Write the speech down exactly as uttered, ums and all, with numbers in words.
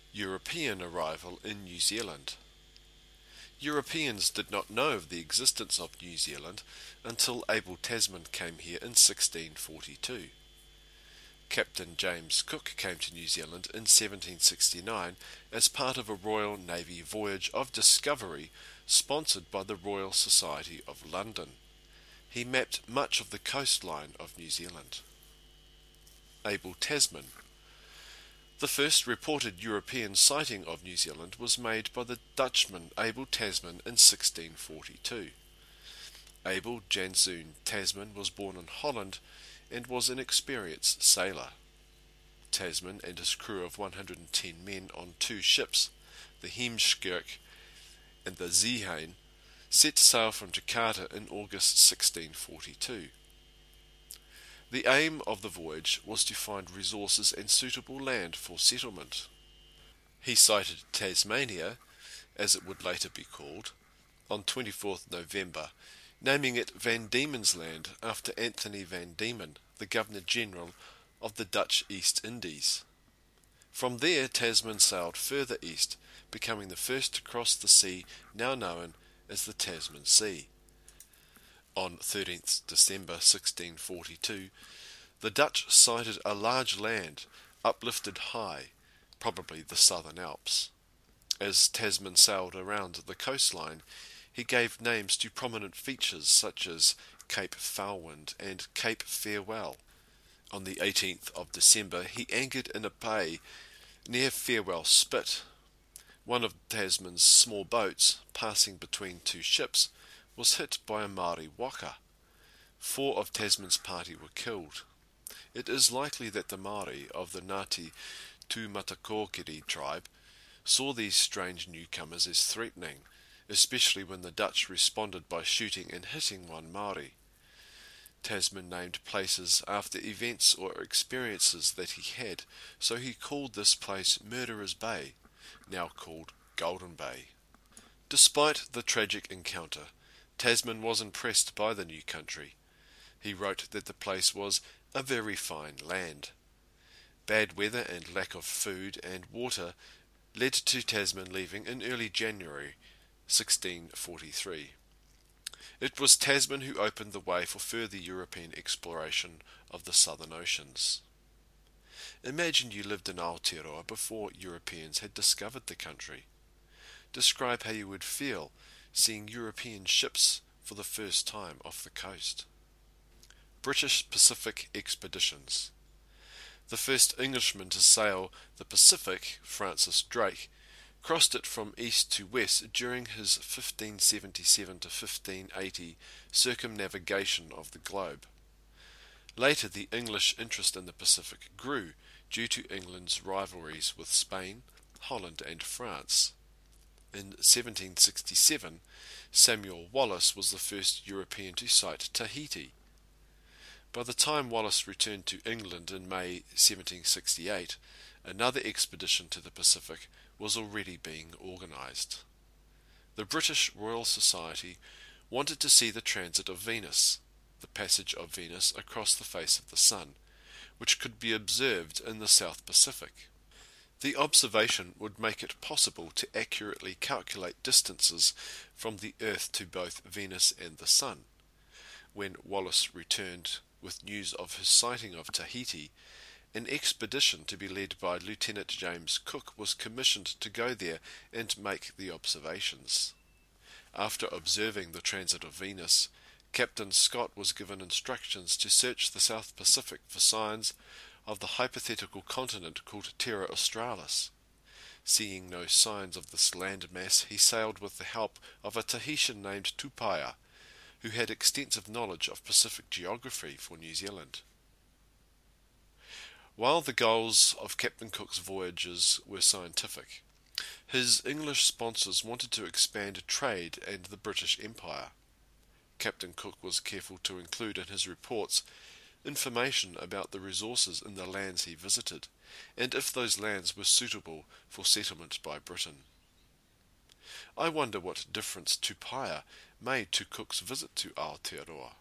European arrival in New Zealand. Europeans did not know of the existence of New Zealand until Abel Tasman came here in sixteen forty-two. Captain James Cook came to New Zealand in seventeen sixty-nine as part of a Royal Navy voyage of discovery sponsored by the Royal Society of London. He mapped much of the coastline of New Zealand. Abel Tasman. The first reported European sighting of New Zealand was made by the Dutchman Abel Tasman in sixteen forty-two. Abel Janszoon Tasman was born in Holland and was an experienced sailor. Tasman and his crew of one hundred ten men on two ships, the Heemskerk and the Zeehan, set sail from Jakarta in August sixteen forty-two. The aim of the voyage was to find resources and suitable land for settlement. He sighted Tasmania, as it would later be called, on twenty-fourth November, naming it Van Diemen's Land after Anthony Van Diemen, the Governor-General of the Dutch East Indies. From there Tasman sailed further east, becoming the first to cross the sea now known as the Tasman Sea. On thirteenth December sixteen forty-two, the Dutch sighted a large land uplifted high, probably the Southern Alps. As Tasman sailed around the coastline, he gave names to prominent features such as Cape Foulwind and Cape Farewell. On the eighteenth of December he anchored in a bay near Farewell Spit. One of Tasman's small boats, passing between two ships, was hit by a Māori waka. Four of Tasman's party were killed. It is likely that the Māori of the Ngāti Tūmatakōkiri tribe saw these strange newcomers as threatening, especially when the Dutch responded by shooting and hitting one Māori. Tasman named places after events or experiences that he had, so he called this place Murderer's Bay, now called Golden Bay. Despite the tragic encounter, Tasman was impressed by the new country. He wrote that the place was a very fine land. Bad weather and lack of food and water led to Tasman leaving in early January sixteen forty-three. It was Tasman who opened the way for further European exploration of the southern oceans. Imagine you lived in Aotearoa before Europeans had discovered the country. Describe how you would feel seeing European ships for the first time off the coast. British Pacific expeditions. The first Englishman to sail the Pacific, Francis Drake, crossed it from east to west during his fifteen seventy-seven to fifteen eighty circumnavigation of the globe. Later the English interest in the Pacific grew due to England's rivalries with Spain, Holland and France. In seventeen sixty-seven, Samuel Wallis was the first European to sight Tahiti. By the time Wallis returned to England in May seventeen sixty-eight, another expedition to the Pacific was already being organised. The British Royal Society wanted to see the transit of Venus, the passage of Venus across the face of the Sun, which could be observed in the South Pacific. The observation would make it possible to accurately calculate distances from the Earth to both Venus and the Sun. When Wallis returned with news of his sighting of Tahiti, an expedition to be led by Lieutenant James Cook was commissioned to go there and make the observations. After observing the transit of Venus, Captain Scott was given instructions to search the South Pacific for signs of the hypothetical continent called Terra Australis. Seeing no signs of this land mass, he sailed with the help of a Tahitian named Tupaia, who had extensive knowledge of Pacific geography for New Zealand. While the goals of Captain Cook's voyages were scientific, his English sponsors wanted to expand trade and the British Empire. Captain Cook was careful to include in his reports information about the resources in the lands he visited, and if those lands were suitable for settlement by Britain. I wonder what difference Tupaia made to Cook's visit to Aotearoa.